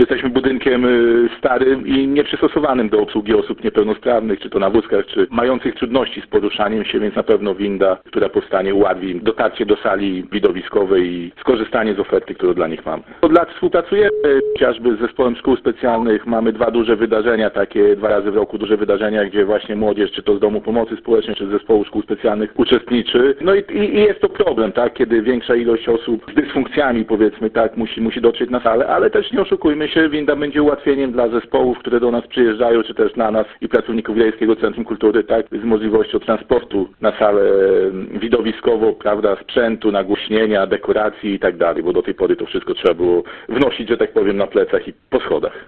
Jesteśmy budynkiem starym i nieprzystosowanym do obsługi osób niepełnosprawnych, czy to na wózkach, czy mających trudności z poruszaniem się, więc na pewno winda, która powstanie, ułatwi im dotarcie do sali widowiskowej i skorzystanie z oferty, którą dla nich mamy. Od lat współpracujemy chociażby z zespołem szkół specjalnych. Mamy 2 duże wydarzenia, takie 2 razy w roku duże wydarzenia, gdzie właśnie młodzież, czy to z Domu Pomocy Społecznej, czy z zespołu szkół specjalnych uczestniczy. No i jest to problem, tak, kiedy większa ilość osób z dysfunkcjami, powiedzmy tak, musi dotrzeć na salę, ale też nie oszukujmy się, winda będzie ułatwieniem dla zespołów, które do nas przyjeżdżają, czy też dla nas i pracowników Wiejskiego Centrum Kultury, tak, z możliwością transportu na salę widowiskową, prawda, sprzętu, nagłośnienia, dekoracji i tak dalej, bo do tej pory to wszystko trzeba było wnosić, że tak powiem, na plecach i po schodach.